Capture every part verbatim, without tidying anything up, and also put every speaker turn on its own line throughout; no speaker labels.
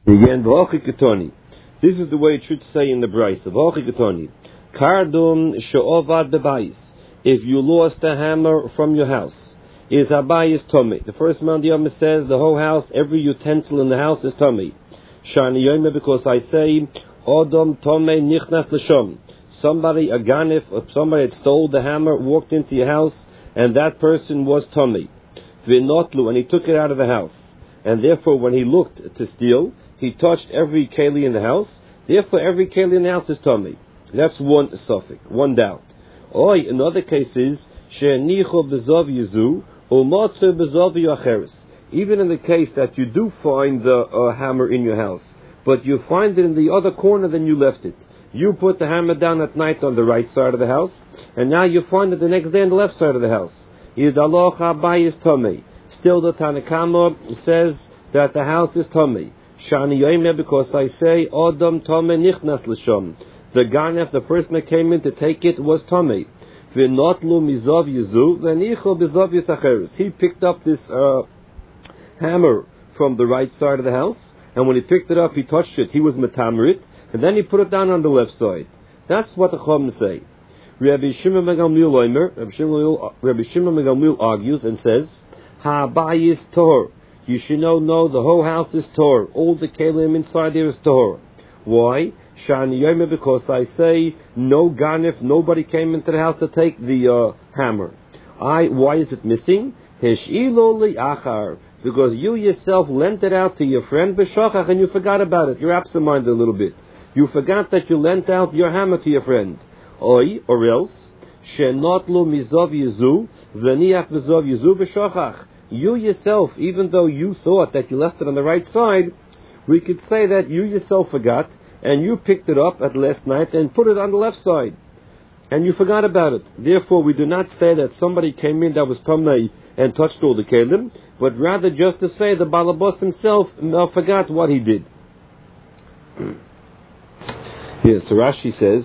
Again, v'hochi ketoni. This is the way it should say in the Brisa. V'hochi ketoni. Kardum she'ovad bebayis. If you lost a hammer from your house, is habayis tomei. The first man the Yom says the whole house, every utensil in the house is tomei. Shani yome, because I say odom tomei nichnas l'shom. Somebody, a ganif, or somebody had stole the hammer, walked into your house, and that person was tomei. V'notlu, and he took it out of the house. And therefore, when he looked to steal, he touched every keli in the house. Therefore, every keli in the house is tomei. That's one suffix, one doubt. Or in other cases, she'nicho b'zov yizu u'motze b'zov yacheres. Even in the case that you do find the uh, hammer in your house, but you find it in the other corner than you left it. You put the hammer down at night on the right side of the house, and now you find it the next day on the left side of the house. Yidalocha bayis tomei. Still, the Tanakama says that the house is tomei. Shani yoimeh, because I say odom tomei nichnas l'shom. The ganef, the person that came in to take it, was tomei. V'notlu mizov yizu v'nicho b'zov yisacheres. He picked up this uh, hammer from the right side of the house, and when he picked it up, he touched it. He was metamerit, and then he put it down on the left side. That's what the Chum say. Rabbi Shimon ben Gamliel Omer, Rabbi Shimon ben Gamliel argues and says, Ha'bayis tor. You should know, no, the whole house is tor. All the kelim inside there is tor. Why? Shani Yomer, because I say no ganif, nobody came into the house to take the uh, hammer. I. Why is it missing? Hesh'ilo li'achar. Because you yourself lent it out to your friend b'shachach and you forgot about it. You're absent-minded a little bit. You forgot that you lent out your hammer to your friend. Oi, or else, she'notlu mizov yizu v'niach mizov yizu b'shachach. You yourself, even though you thought that you left it on the right side, we could say that you yourself forgot, and you picked it up at last night and put it on the left side, and you forgot about it. Therefore, we do not say that somebody came in that was tomei and touched all the kelim, but rather just to say the balabos himself uh, forgot what he did. Yes, so Rashi says,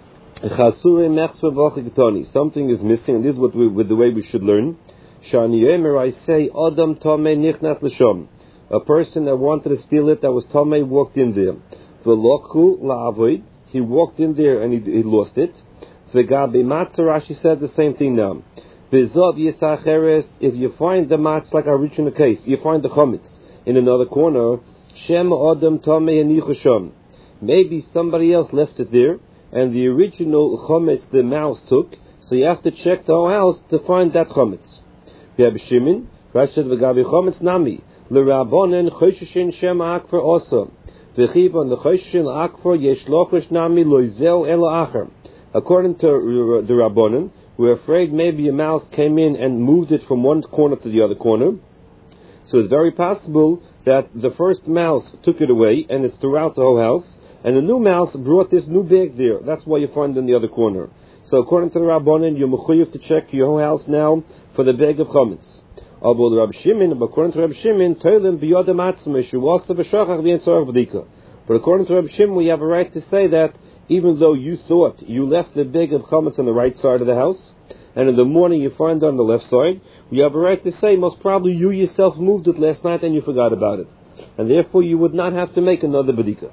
something is missing, and this is what we, with the way we should learn. Shani Yemer, I say, Adam Tomei Nichnas L'Shom. A person that wanted to steal it, that was Tomei, walked in there. V'lochu la'avoid, he walked in there and he, he lost it. V'gabi matzah, Rashi said the same thing now. V'zov yisacheres, if you find the matzah, like our original case, you find the chometz in another corner, Shem Adam Tomei Anichu Shom. Maybe somebody else left it there, and the original chometz the mouse took, so you have to check the whole house to find that chometz. Rabbi Shimon, Rashi said, "V'gabi chometz nami l'rabonen chosheshin shem akfer also v'chiv on the chosheshin akfer yesh lochish nami loizel el acher." According to the Rabbonen, we're afraid maybe a mouse came in and moved it from one corner to the other corner. So it's very possible that the first mouse took it away, and it's throughout the whole house. And the new mouse brought this new bag there. That's why you find it in the other corner. So according to the Rabbanan, you're mechuyev to check your whole house now for the bag of chametz. According to Rabbi Shimon, but according to Rabbi Shimon, we have a right to say that even though you thought you left the bag of chametz on the right side of the house, and in the morning you find it on the left side, we have a right to say most probably you yourself moved it last night and you forgot about it. And therefore you would not have to make another bedika.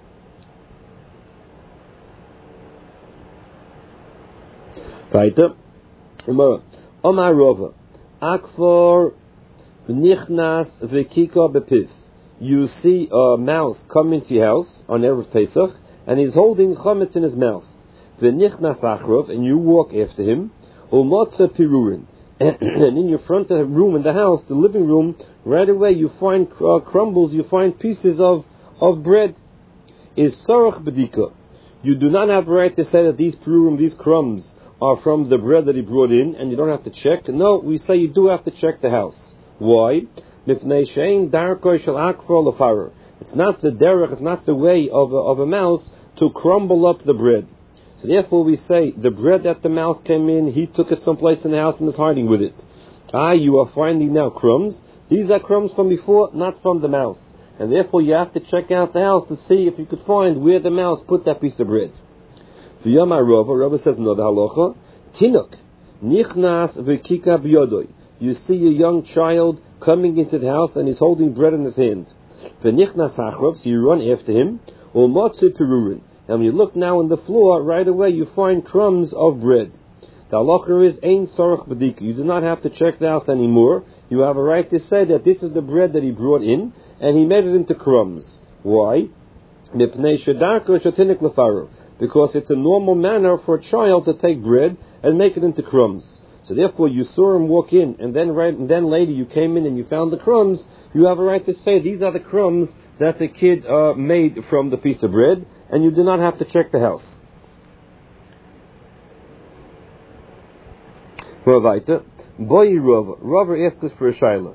Weiter. Omar Rova. Akfor nichnas v'kika bepiv. You see a mouse come into your house on Erev Pesach, and he's holding chametz in his mouth. V'nichnas achrov, and you walk after him. Umotza pirurin. And in your front of the room in the house, the living room, right away you find uh, crumbles, you find pieces of, of bread. Is sarach bedika. You do not have a right to say that these pirurim, these crumbs, are from the bread that he brought in, and you don't have to check. No, we say you do have to check the house. Why? It's not the derech, it's not the way of a, of a mouse to crumble up the bread. So therefore we say, the bread that the mouse came in, he took it someplace in the house and is hiding with it. Ah, you are finding now crumbs. These are crumbs from before, not from the mouse. And therefore you have to check out the house to see if you could find where the mouse put that piece of bread. V'yamar Rava, Rava says another halacha, Tinuk, nichnas v'kika b'yodoy. You see a young child coming into the house and he's holding bread in his hand. V'nichnas achrov, so you run after him. U'motzi perurin. And when you look now on the floor, right away you find crumbs of bread. The halacha is ein tzorach b'dika. You do not have to check the house anymore. You have a right to say that this is the bread that he brought in, and he made it into crumbs. Why? Because it's a normal manner for a child to take bread and make it into crumbs. So therefore, you saw him walk in, and then right, and then later you came in and you found the crumbs. You have a right to say these are the crumbs that the kid uh, made from the piece of bread, and you do not have to check the house. Weiter. Boy Rava. Rava asks us for a shaila.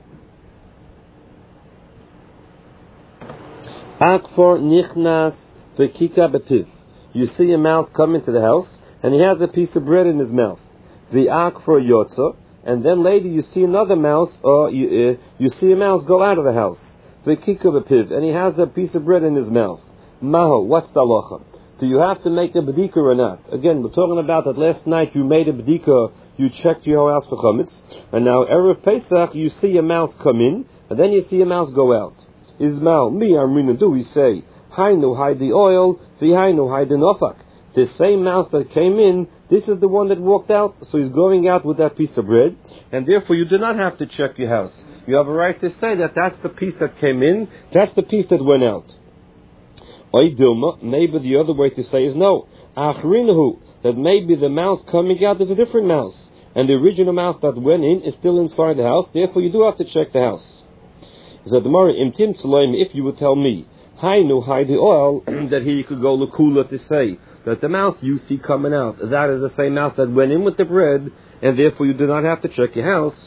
Akfor nichnas v'kika betiv. You see a mouse come into the house, and he has a piece of bread in his mouth. The akfor yotza, and then later you see another mouse, or you, uh, you see a mouse go out of the house. V'kika betiv, and he has a piece of bread in his mouth. Maho, what's the halacha? Do you have to make a bedika or not? Again, we're talking about that last night you made a bedika, you checked your house for chametz, and now Erev Pesach you see a mouse come in, and then you see a mouse go out. Ismail, me amrina, do we say, Hainu hide the oil, v'hainu hide the nofak. The same mouse that came in, this is the one that walked out, so he's going out with that piece of bread, and therefore you do not have to check your house. You have a right to say that that's the piece that came in, that's the piece that went out. Oidilma, maybe the other way to say is no. Achrinahu, that maybe the mouse coming out is a different mouse, and the original mouse that went in is still inside the house, therefore you do have to check the house. So the Gemara, imtim tzloim, if you would tell me, Hainu hide the oil, that here you could go lakula to say that the mouse you see coming out, that is the same mouse that went in with the bread, and therefore you do not have to check your house.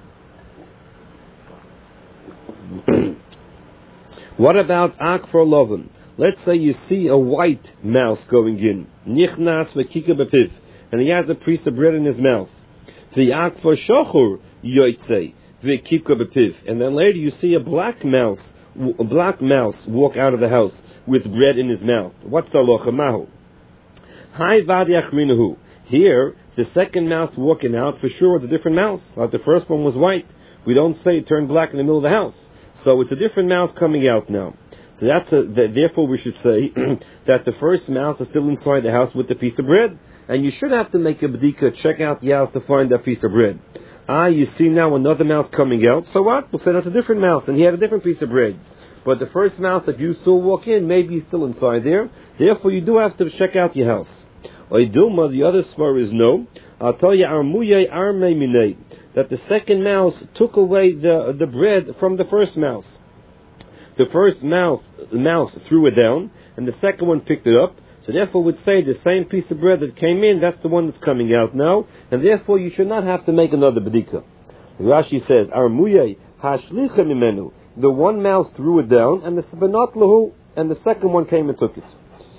What about akfor loven? Let's say you see a white mouse going in, nichnas v'kika bepiv, and he has a piece of bread in his mouth. V'akfor shochur yoytzei v'kika bepiv, and then later you see a black mouse, a black mouse walk out of the house with bread in his mouth. What's the halacha mahu? Hai vadi achrinahu. Here, the second mouse walking out for sure is a different mouse. Like the first one was white. We don't say it turned black in the middle of the house. So it's a different mouse coming out now. So that's a, that, therefore we should say that the first mouse is still inside the house with the piece of bread, and you should have to make a b'dika, check out the house to find that piece of bread. Ah, you see now another mouse coming out, so what? We'll say that's a different mouse, and he had a different piece of bread. But the first mouse that you saw walk in, maybe he's still inside there, therefore you do have to check out your house. Oidilma, the other svar is no. I'll tell you, armuye arme minei, that the second mouse took away the, the bread from the first mouse. The first mouse, mouse threw it down, and the second one picked it up. So therefore would say the same piece of bread that came in, that's the one that's coming out now, and therefore you should not have to make another bedika. Rashi says, Armuye hashlicha mimenu, the one mouse threw it down, and the sbenot lahu, and the second one came and took it.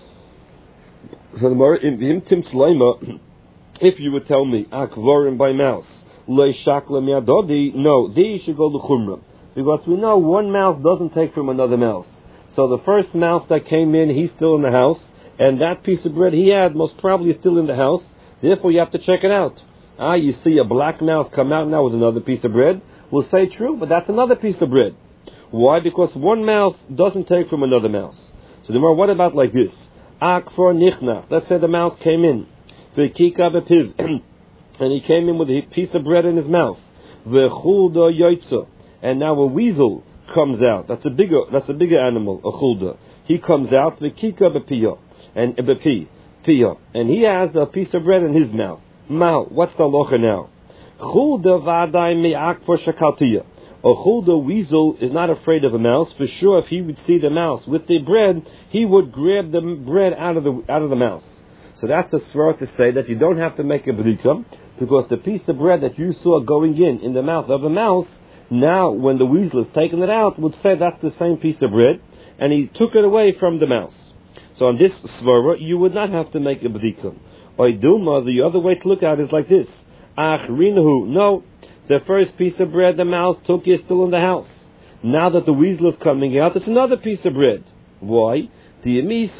If you would tell me, akvorim by mouse, le shakla miadodi, no, these should go to chumrah. Because we know one mouse doesn't take from another mouse. So the first mouse that came in, he's still in the house, and that piece of bread he had most probably is still in the house. Therefore, you have to check it out. Ah, you see a black mouse come out now with another piece of bread. We'll say true, but that's another piece of bread. Why? Because one mouse doesn't take from another mouse. So the more, what about like this? Akfor nichnas. Let's say the mouse came in. V'kika bepiv, and he came in with a piece of bread in his mouth. V'chulda yoytza. And now a weasel comes out. That's a bigger, that's a bigger animal, a chulda. He comes out, the kika bepiya, and bepi, piya, and he has a piece of bread in his mouth. Now, what's the halacha now? Chulda vaday me'ak for shakaltiya. A chulda weasel is not afraid of a mouse. For sure, if he would see the mouse with the bread, he would grab the bread out of the out of the mouse. So that's a svar to say that you don't have to make a b'dika, because the piece of bread that you saw going in in the mouth of a mouse, now, when the weasel has taken it out, would say that's the same piece of bread, and he took it away from the mouse. So on this svara, you would not have to make a b'dika. Oidilma, the other way to look at it is like this. Achrinahu, no, the first piece of bread the mouse took is still in the house. Now that the weasel is coming out, it's another piece of bread. Why? Because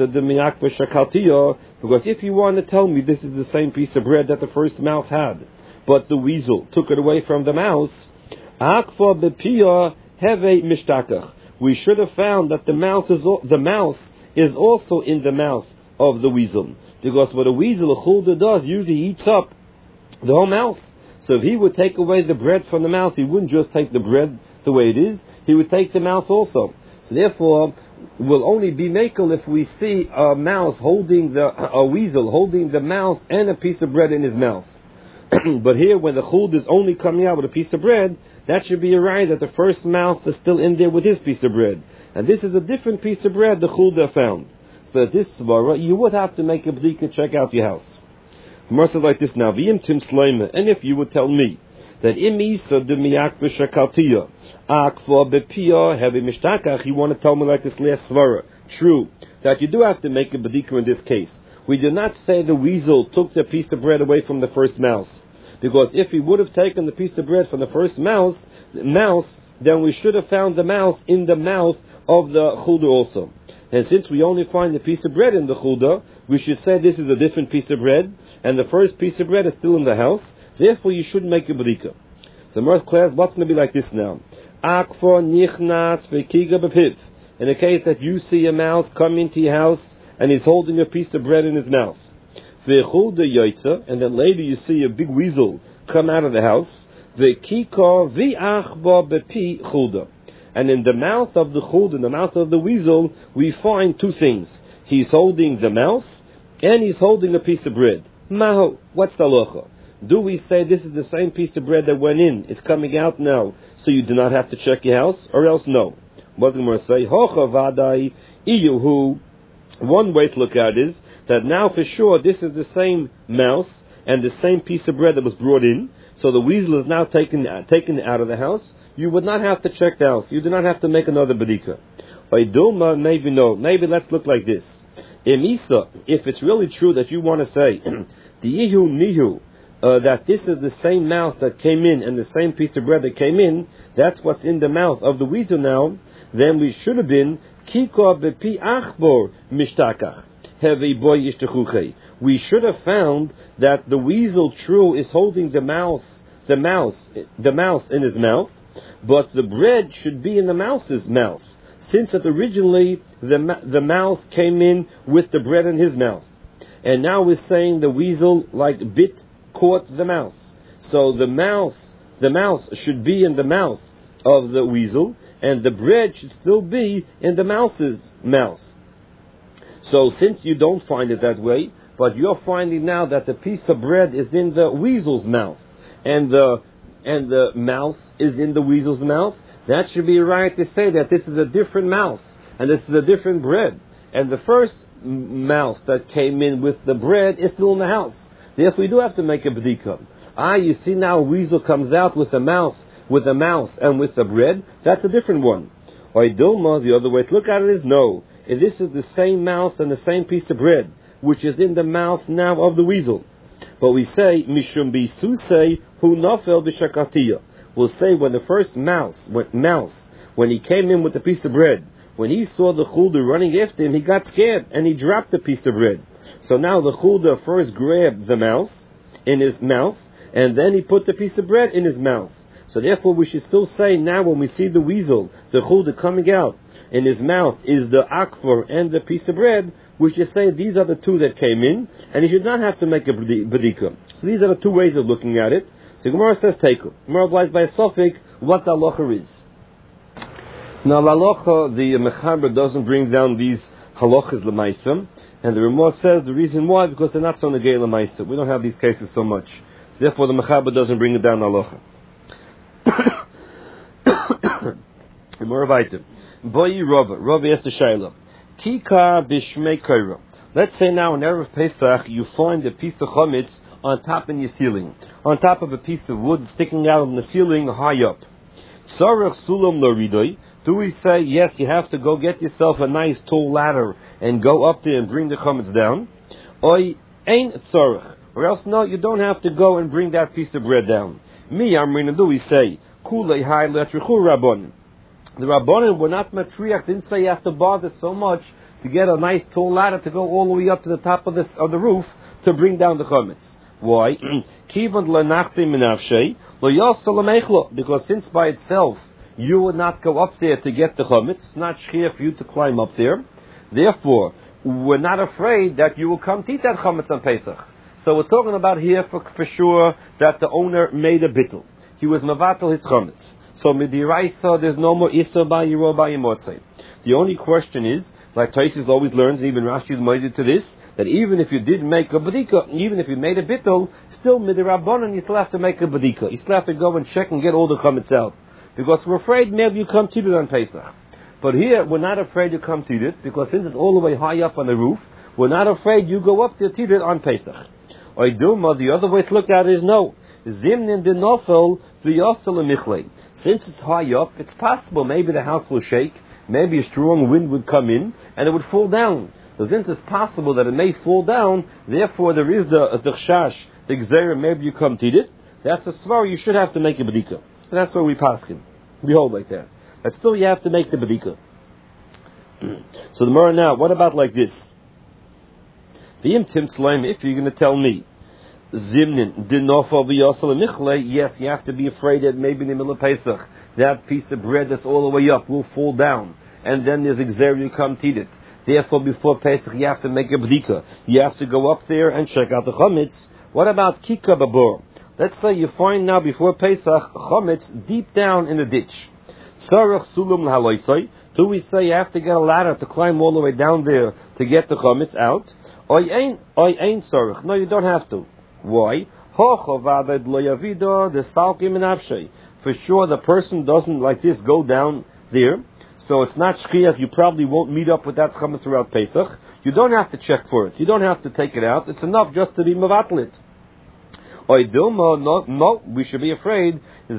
if you want to tell me this is the same piece of bread that the first mouse had, but the weasel took it away from the mouse, we should have found that the mouse is al- the mouse is also in the mouth of the weasel. Because what a weasel, a chulda, does, usually eats up the whole mouse. So if he would take away the bread from the mouse, he wouldn't just take the bread the way it is, he would take the mouse also. So therefore, we'll only be makel if we see a mouse holding the, a weasel holding the mouse and a piece of bread in his mouth. But here, when the chulda is only coming out with a piece of bread, that should be a right that the first mouse is still in there with his piece of bread. And this is a different piece of bread the chulda found. So at this svara, you would have to make a bdika, check out your house. Gemara says like this now, V'im tim sleima, and if you would tell me that im isa de miyakva shakaltiya, akva bepia heavy mishtakach, you want to tell me like this last svara. True, that you do have to make a bdika in this case. We do not say the weasel took the piece of bread away from the first mouse. Because if he would have taken the piece of bread from the first mouse, mouse, then we should have found the mouse in the mouth of the chulda also. And since we only find the piece of bread in the chulda, we should say this is a different piece of bread, and the first piece of bread is still in the house. Therefore, you shouldn't make a b'dika. So, Mer's class, what's going to be like this now? Akfor nichnas v'kiga b'piv. In the case that you see a mouse come into your house, and he's holding a piece of bread in his mouth. V'chulda yoytza, and then later you see a big weasel come out of the house. V'kika v'achba b'pi chulda. And in the mouth of the chulda, in the mouth of the weasel, we find two things. He's holding the mouth, and he's holding a piece of bread. Maho, what's the halacha? Do we say this is the same piece of bread that went in, is coming out now, so you do not have to check your house, or else no? What's the Gemara say? Hocha vadai iyuhu. One way to look at it is that now for sure this is the same mouse and the same piece of bread that was brought in. So the weasel is now taken uh, taken out of the house. You would not have to check the house. You do not have to make another bedika. Oidulma, maybe no. Maybe let's look like this. Emisa, if it's really true that you want to say the ihu nihu, uh, that this is the same mouth that came in and the same piece of bread that came in, that's what's in the mouth of the weasel now, then we should have been kiko bepi achbor mishtakach. We should have found that the weasel true is holding the mouse, the mouse, the mouse in his mouth, but the bread should be in the mouse's mouth, since that originally the the mouse came in with the bread in his mouth, and now we're saying the weasel like bit caught the mouse. So the mouse, the mouse should be in the mouth of the weasel, and the bread should still be in the mouse's mouth. So since you don't find it that way, but you're finding now that the piece of bread is in the weasel's mouth, and the and the mouse is in the weasel's mouth, that should be right to say that this is a different mouse, and this is a different bread. And the first mouse that came in with the bread is still in the house. Therefore, we do have to make a b'dika. Ah, you see now a weasel comes out with a mouse, with a mouse and with the bread. That's a different one. Or Dilma, the other way to look at it is no. If this is the same mouse and the same piece of bread, which is in the mouth now of the weasel. But we say, Mishum bisusei hu nafel b'shakatiya. We'll say when the first mouse, when, mouse, when he came in with the piece of bread, when he saw the chulda running after him, he got scared and he dropped the piece of bread. So now the chulda first grabbed the mouse in his mouth, and then he put the piece of bread in his mouth. So therefore we should still say now when we see the weasel, the chulda coming out, in his mouth is the akfor and the piece of bread, we should say these are the two that came in, and he should not have to make a bedika. So these are the two ways of looking at it. So Gemara says teiku. Gemara applies by a suffix what the halacha is. Now the halacha, the mechaber doesn't bring down these halachas l'maisa, and the Ramah says the reason why, because they're not so negay l'maisa. We don't have these cases so much. So therefore the mechaber doesn't bring it down halacha. Gemara vayter. Boyi Rava, Rava yes to Shaila. Kika b'shmei kaira. Let's say now in Erev Pesach you find a piece of chametz on top in your ceiling, on top of a piece of wood sticking out on the ceiling high up. Tzarech sulam laridoi. Do we say yes? You have to go get yourself a nice tall ladder and go up there and bring the chametz down. Oi ain't tzarech, or else no, you don't have to go and bring that piece of bread down. Me amrina, do we say kulei hai letrichu rabon? The Rabbanim were not matriach, didn't say you have to bother so much to get a nice tall ladder to go all the way up to the top of, this, of the roof to bring down the chametz. Why? Because since by itself you would not go up there to get the chametz. It's not shchir for you to climb up there. Therefore, we're not afraid that you will come to eat that chametz on Pesach. So we're talking about here for, for sure that the owner made a bittul. He was mavatal his chametz. So midiraisa, there's no more isa by yiro by yimotzei. The only question is, like Taisus always learns, and even Rashi is minded to this, that even if you did make a badika, even if you made a bittul, still midirabbanan, you still have to make a badika. You still have to go and check and get all the chametz out. Because we're afraid maybe you come to it on Pesach. But here, we're not afraid you come to it, because since it's all the way high up on the roof, we're not afraid you go up to it on Pesach. Oiduma, the other way to look at it is no. Zimnin dinofel v'yosel michlei. Since it's high up, it's possible maybe the house will shake, maybe a strong wind would come in, and it would fall down. So since it's possible that it may fall down, therefore there is the the chash, the gzeira, maybe you come to it. That's a svar, you should have to make a bedika. And that's what we paskin. We hold like that. But still you have to make the bedika. So the Mara now, what about like this? V'im tim tzlaim, if you're going to tell me, Zimnin, dinofa v'yosel michlei, yes, you have to be afraid that maybe in the middle of Pesach, that piece of bread that's all the way up will fall down. And then there's a gzeira, you come to it. Therefore, before Pesach, you have to make a b'dika. You have to go up there and check out the chametz. What about kika babor? Let's say you find now before Pesach chametz deep down in the ditch. Sarach sulum l'haloisai. Do we say you have to get a ladder to climb all the way down there to get the chametz out? Oy ein, oy ein sarach. No, you don't have to. Why? Hochovaved lo yavido the salkim menafshay. For sure, the person doesn't like this go down there. So it's not shchiach, you probably won't meet up with that chametz throughout Pesach. You don't have to check for it. You don't have to take it out. It's enough just to be mevatlit. No, no, we should be afraid.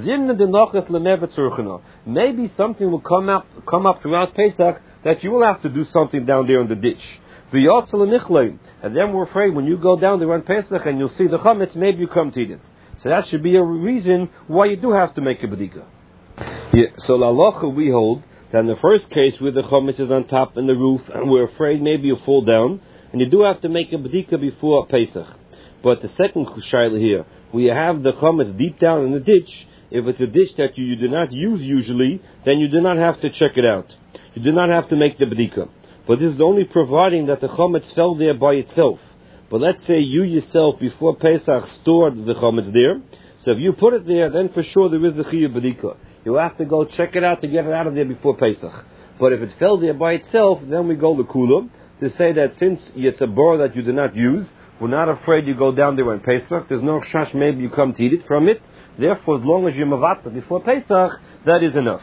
Maybe something will come up, come up throughout Pesach that you will have to do something down there in the ditch. And then we're afraid when you go down there on Pesach and you'll see the chametz, maybe you come to eat it. So that should be a reason why you do have to make a bedika. Yeah, so la locha we hold that in the first case where the chametz is on top in the roof and we're afraid maybe you'll fall down, and you do have to make a bedika before Pesach. But the second shaila here, we have the chametz deep down in the ditch. If it's a ditch that you, you do not use usually, then you do not have to check it out. You do not have to make the bedika. But this is only providing that the chametz fell there by itself. But let's say you yourself before Pesach stored the chametz there. So if you put it there, then for sure there is the chiyuv bedika. You have to go check it out to get it out of there before Pesach. But if it fell there by itself, then we go to kula to say that since it's a bar that you do not use, we're not afraid you go down there on Pesach. There's no chash, maybe you come to eat it from it. Therefore, as long as you're mavata before Pesach, that is enough.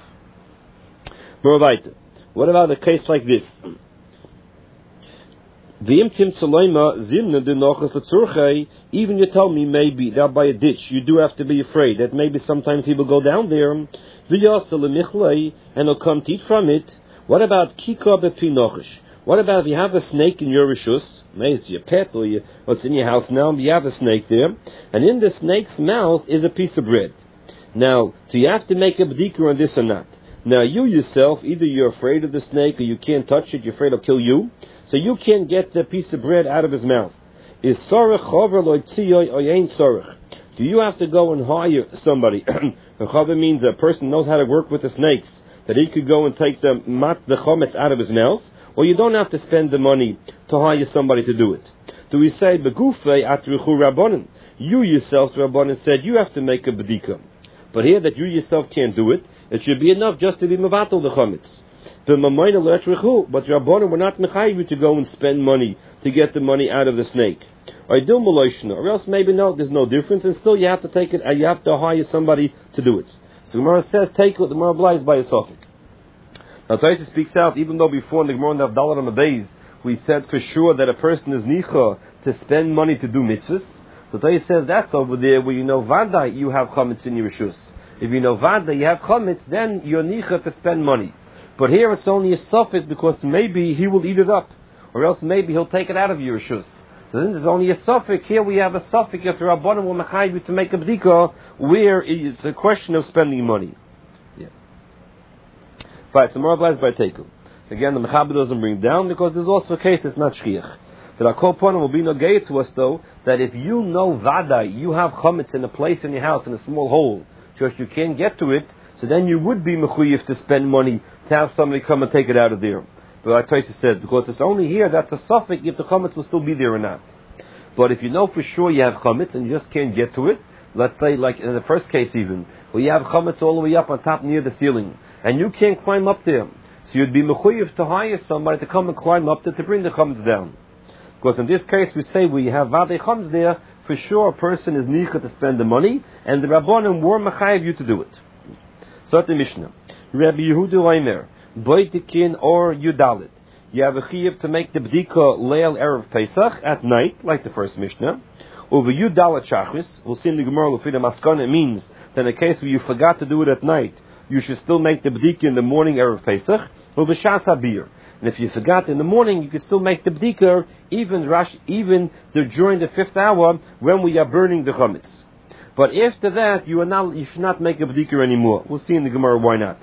What about a case like this? Even you tell me maybe that by a ditch you do have to be afraid that maybe sometimes he will go down there and he'll come to eat from it. What about kika bepinochish? What about if you have a snake in your rishus? Maybe it's your pet or your, what's in your house now, but you have a snake there, and in the snake's mouth is a piece of bread. Now, do you have to make a b'dika on this or not? Now, you yourself, either you're afraid of the snake or you can't touch it, you're afraid it'll kill you, so you can't get the piece of bread out of his mouth. Is sorech chover lo tziyoy or ain't sorech? Do you have to go and hire somebody? The chover means a person knows how to work with the snakes, that he could go and take the mat, the chometz out of his mouth, or you don't have to spend the money to hire somebody to do it. Do we say, begufei atrichu rabbanan? You yourself, rabbanan, said you have to make a bedika. But here that you yourself can't do it, it should be enough just to be mevatel the chometz. But rabbanan were not mechayiv you to go and spend money to get the money out of the snake. Or else maybe no, there's no difference, and still you have to take it, and you have to hire somebody to do it. So Gemara says, take what the Gemara applies by a suffix. Now Taisa speaks out, even though before in the Gemara of Dalar on the days, we said for sure that a person is nicha to spend money to do mitzvahs. So Taisa says that's over there where you know Vada, you have chametz in your rishus. If you know Vada, you have chametz, then you're nicha to spend money. But here it's only a suffix because maybe he will eat it up, or else maybe he'll take it out of your rishus. So then there's only a suffix. Here we have a suffix if the Rabbanim will mechayiv you to make a b'dika, where it's a question of spending money. Right, so more applies by Teiku. Again, the Mechaber doesn't bring down because there's also a case that's not Shchiach. But our core point will be no gay to us though, that if you know Vada, you have chametz in a place in your house, in a small hole, just you can't get to it, So then you would be mechuyev to spend money to have somebody come and take it out of there. But like Tosfos says, because it's only here that's a suffix if the chametz will still be there or not. But if you know for sure you have chametz and you just can't get to it, let's say like in the first case even, where you have chametz all the way up on top near the ceiling, and you can't climb up there, so you'd be mechuyev to hire somebody to come and climb up there to bring the chametz down. Because in this case we say we have vadei chametz there, for sure a person is nicha to spend the money, and the Rabbanim were mechayev you to do it. So the Mishnah, Rabbi Yehuda Omer, Boitikin or Yudalit. You have a chiyuv to make the bdika leil erev Pesach at night, like the first Mishnah. Over Yudalit Shachris, we'll see in the Gemara Lefida Maskana, it means that in a case where you forgot to do it at night, you should still make the bdika in the morning erev Pesach. Over Shas Habir. And if you forgot in the morning, you could still make the bdika even Rash, even the, during the fifth hour when we are burning the chametz. But after that, you are not, you should not make a bdika anymore. We'll see in the Gemara why not.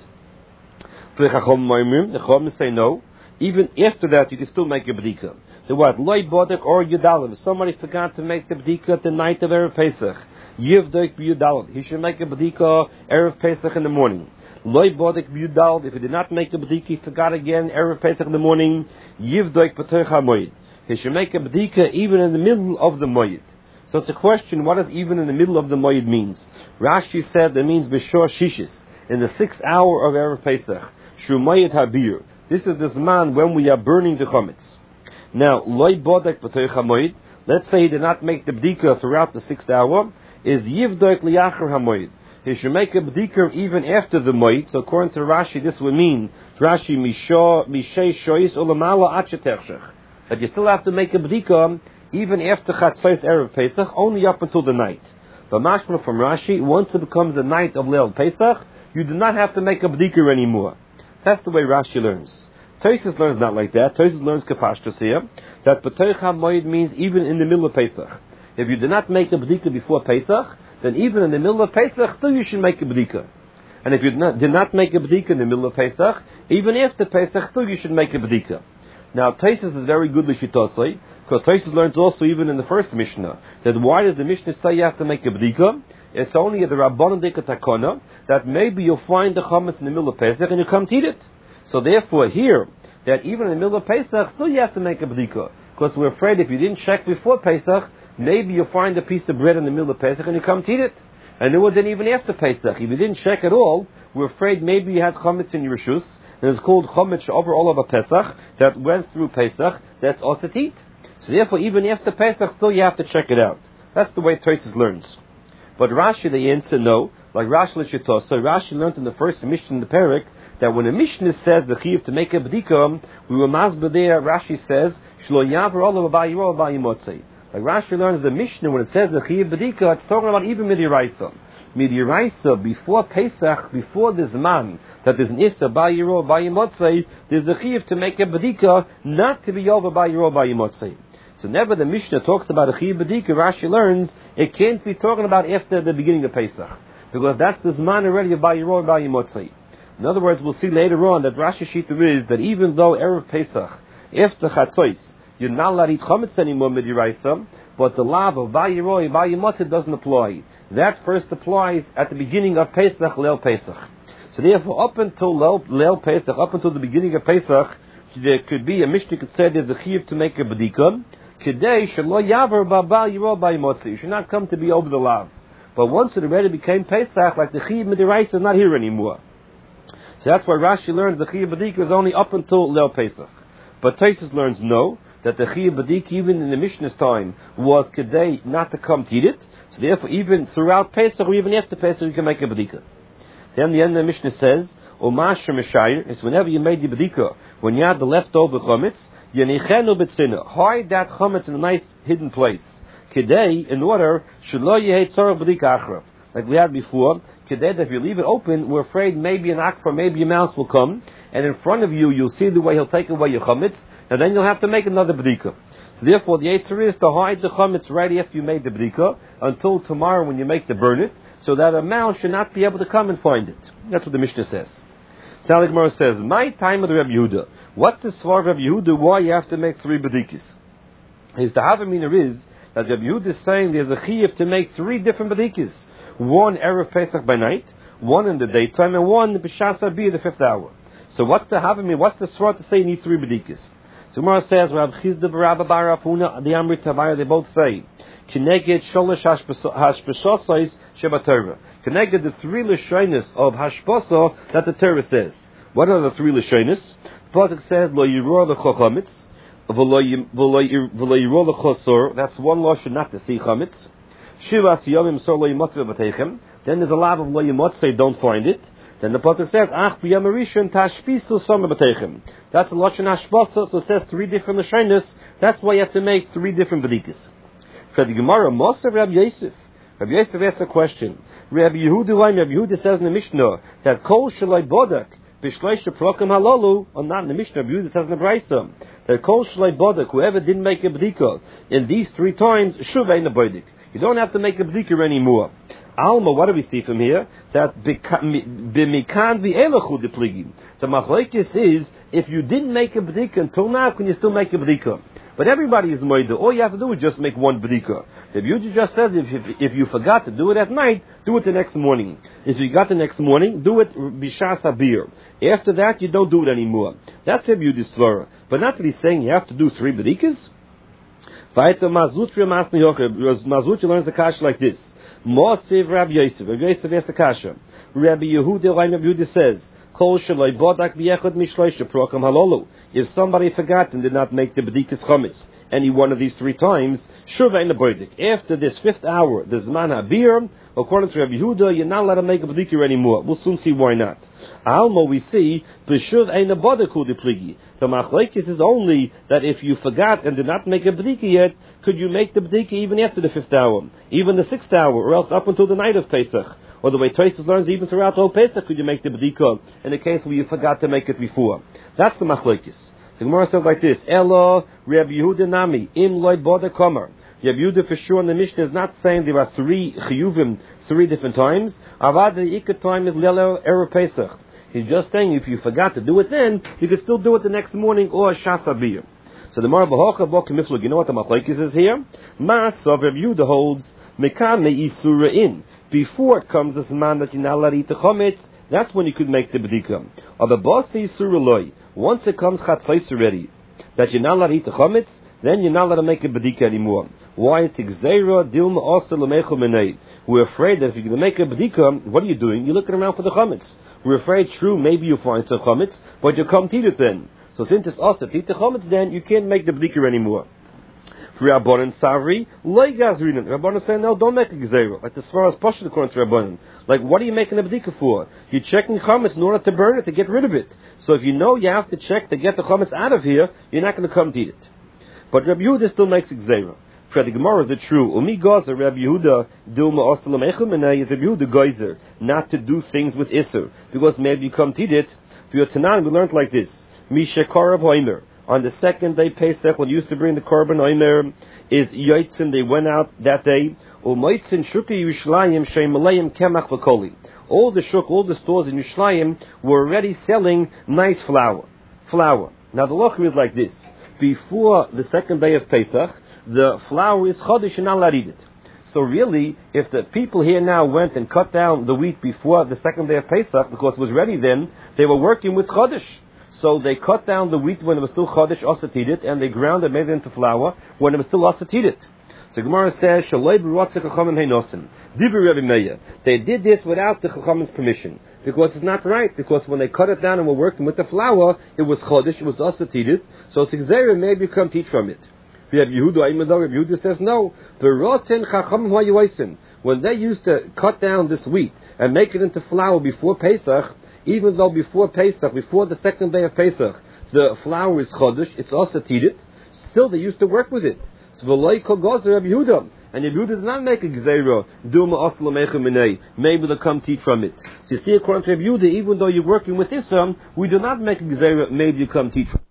The Chacham say no. Even after that, you can still make a bdika. The what? Loi bodek or yudalim. If somebody forgot to make the bdika at the night of erev Pesach, yivdek b'yudalim. He should make a bdika erev Pesach in the morning. Loi bodek b'yudal. If he did not make a bdika, he forgot again erev Pesach in the morning. Yivdek b'toich hamoed. He should make a bdika even in the middle of the moed. So it's a question: what does even in the middle of the moed means? Rashi said that means b'shor shishis, in the sixth hour of erev Pesach. Shumayit habir. This is the zman when we are burning the chametz. Now, loy bodek b'toich hamoed. Let's say he did not make the bdika throughout the sixth hour. Is yivdok liachar hamoed. He should make a bdika even after the moed. So according to Rashi, this would mean Rashi misho mishei shois ulamala achetechshach. That you still have to make a bdika even after chatzos erev Pesach, only up until the night. But mashma from Rashi, once it becomes the night of Leil Pesach, you do not have to make a bdika anymore. That's the way Rashi learns. Tosfos learns not like that. Tosfos learns kapashtus here, that b'toich hamoed means even in the middle of Pesach. If you did not make a bdika before Pesach, then even in the middle of Pesach, still you should make a bdika. And if you did not, did not make a bdika in the middle of Pesach, even after Pesach, still you should make a bdika. Now, Tosfos is very good l'shitosai, because Tosfos learns also even in the first Mishnah, that why does the Mishnah say you have to make a bdika? It's only at the Rabbanan Dika Takona that maybe you'll find the chametz in the middle of Pesach and you come to eat it. So therefore here, that even in the middle of Pesach, still you have to make a bdika. Because we're afraid if you didn't check before Pesach, maybe you'll find a piece of bread in the middle of Pesach and you come to eat it. And it wasn't even after Pesach. If you didn't check at all, we're afraid maybe you had chametz in your reshus, and it's called chametz over all of a Pesach, that went through Pesach, that's also to eat. So therefore, even after Pesach, still you have to check it out. That's the way Tosfos learns. But Rashi, the answer, no. Like Rashi l'shitosai, so Rashi learned in the first Mishnah in the Perek that when a Mishnah says the chiyuv to make a bdika, we were masber there. Rashi says shlo yaver olav abayiro abayimotzei. Like Rashi learns the Mishnah when it says the chiyuv bdika, it's talking about even midiraisa. Midiraisa before Pesach, before this man that there's an issa bayiro abayimotzei, there's a chiyuv to make a bdika, not to be over bayiro abayimotzei. So never the Mishnah talks about a chiyuv b'dika, Rashi learns it can't be talking about after the beginning of Pesach, because that's the zman already of Bayiro and Bayimotzei. In other words, we'll see later on that Rashi Shita is that even though erev Pesach after Chatzos you're not allowed to eat chametz anymore midiraisa, but the lav of Bayiro and Bayimotzei doesn't apply. That first applies at the beginning of Pesach, Leil Pesach. So therefore, up until Leil Pesach, up until the beginning of Pesach, there could be a Mishnah could say there's a chiyuv to make a b'dika. Today, shelo yaver baba yiro bayimotzi. You should not come to be over the lav. But once it already became Pesach, like the chiyuv midiraisa is not here anymore. So that's why Rashi learns the chiyuv b'dika is only up until Leil Pesach. But Tosfos learns no, that the chiyuv b'dika even in the Mishnah's time was kedei not to come to eat it. So therefore, even throughout Pesach or even after Pesach, you can make a b'dika. Then the end of the Mishnah says, Umasher Meshayir, it's whenever you made the b'dika, when you had the leftover chametz, Yenichenu b'tzina, hide that chametz in a nice hidden place. Kedei, in order, shelo yehei tzorach b'dika achrav. Like we had before, kedei, that if you leave it open, we're afraid maybe an akra, maybe a mouse will come, and in front of you, you'll see the way he'll take away your chametz, and then you'll have to make another b'dika. So therefore, the yetzer is to hide the chametz right after you made the b'dika, until tomorrow when you make the burn it, so that a mouse should not be able to come and find it. That's what the Mishnah says. Salik Gemara says, my time of the Rabbi Yehuda. What's the svar of Rabbi Yehuda? Why you have to make three b'dikis? His the Havamina is that Rabbi Yehuda is saying there's a chiyuv to make three different b'dikis. One erev Pesach by night, one in the daytime and one b'shas habir, the fifth hour. So what's the havami? What's the svara to say you need three bedikas? So Gemara says, Rav Chizda Rabba Bar Rav Huna, the Amrit Tavaya, they both say, Kineged sholosh hashpashosais shebatorah. Kineged the three lashonis of hashpasa that the Torah says. What are the three lashonis? The pasuk says, Lo yiror lechochamitz, v'lo yiror lechosor. That's one lashon not to see chametz. Shiva siyavim sor lo yimotze b'teichem. Then there's a lot of lo yimotze, don't find it. Then the pasuk says, Ach b'yam harishon tashpisu somer b'teichem. That's a lashon hashpasa, so it says three different lashonis. That's why you have to make three different bedikas. For the Gemara, most of Rabbi Yosef, Rabbi Yosef asked a question. Rabbi Yehuda, Rabbi Yehuda says in the Mishnah that kol shalai bodak b'shleisha prokim halalu, or not in the Mishnah. Rabbi Yehuda says in the Brayso that kol shalai bodak, whoever didn't make a bdika in these three times, shuv ein a bodik. You don't have to make a bdika anymore. Alma, what do we see from here? That b'mikan v'elachu depligim. The machlekes is if you didn't make a bdika until now, can you still make a bdika? But everybody is moida. All you have to do is just make one bdika. The Yuji just says if, if if you forgot to do it at night, do it the next morning. If you got the next morning, do it bishas habir. After that, you don't do it anymore. That's the Yuji's svara. But not that he's saying you have to do three bdikas. Mazutri learns the kasha like this. Mosiv Rabbi Yosef. Rabbi Yosef asks the kasha. Rabbi Yehuda, Rabbi Yehuda says, if somebody forgot and did not make the bedikas chametz any one of these three times, shuva in the bodik. After this fifth hour, the zman habir, according to Rabbi Yehuda, you're not allowed to make a bedika anymore. We'll soon see why not. Alma, we see b'shuv ein a bodaku depligi. The machlekes is only that if you forgot and did not make a bedika yet, could you make the bedika even after the fifth hour, even the sixth hour, or else up until the night of Pesach? Or the way Tosfos learns, even throughout the whole Pesach, could you make the bedika in the case where you forgot to make it before? That's the machlekes. The Gemara says like this: Elo Rabbi Yehuda nami im loy boda komer. Rabbi Yehuda for sure in the Mishnah is not saying there are three chiyuvim three different times. Avad the ikka time is lelo erev Pesach. He's just saying if you forgot to do it then, you can still do it the next morning or shas habir. So the Gemara b'hocha bo kemiflug. You know what the machlekes is here? Ma'asav Rabbi Yehuda holds mekam me'isura in. Before it comes this man that you're not allowed to eat the chametz, that's when you could make the bedika. Or the basi suraloi. Once it comes chatzais already, that you're not allowed to eat the chametz, then you're not allowed to make a bedika anymore. Why? It's gzeira dilma also lemechu menei. We're afraid that if you're going to make a bedika, what are you doing? You're looking around for the chametz. We're afraid, true, maybe you find some chametz, but you come to eat it then. So since it's also to eat the chametz, then you can't make the bedika anymore. Rabbanan Savri, loy gazrinan. Rabbanan say, no, don't make a gzeira. Like as far as Pashut according to Rabbanan. Like, what are you making a bedika for? You're checking chametz in order to burn it, to get rid of it. So if you know you have to check to get the chametz out of here, you're not going to come to eat it. But Rabbi Yehuda still makes a gzeira. For the Gemara, is it true? Umi gazer Rabbi Yehuda dilma osalam echum menay is Rabbi Yehuda geyser, not to do things with iser, because maybe you come to eat it. For your Tanan, we learned like this: Misha karav hoimer. On the second day Pesach, when you used to bring the korban omer, is yotzin. They went out that day. Umoitzin shuki Yerushalayim sheimaleim kemach v'koli. All the shuk, all the stores in Yerushalayim were already selling nice flour. Flour. Now the lochim is like this: before the second day of Pesach, the flour is chodesh and not allowed to eat it. So really, if the people here now went and cut down the wheat before the second day of Pesach, because it was ready then, they were working with chodesh. So they cut down the wheat when it was still chodesh osatidit, and they ground it, made it into flour when it was still osatidit. So Gemara says, Shalei b'rotzeh chachamim heinosim. Divrei Rabbi Meir. They did this without the chachamim's permission, because it's not right. Because when they cut it down and were working with the flour, it was chodesh, it was osatidit. So it's exera, maybe you come teach from it. Rabbi Yehuda, Rabbi Yehuda says no. V'roten chachamim ha'yoisin. When they used to cut down this wheat and make it into flour before Pesach, even though before Pesach, before the second day of Pesach, the flour is chodesh, it's also tidit, still they used to work with it. So v'loi kol gozer Rabbi Yehuda, and Rabbi Yehuda does not make a gzeira, duma asla mecha minei, maybe they'll come teach from it. So you see, according to Rabbi Yehuda, even though you're working with Islam, we do not make a gzeira, maybe you come teach from it.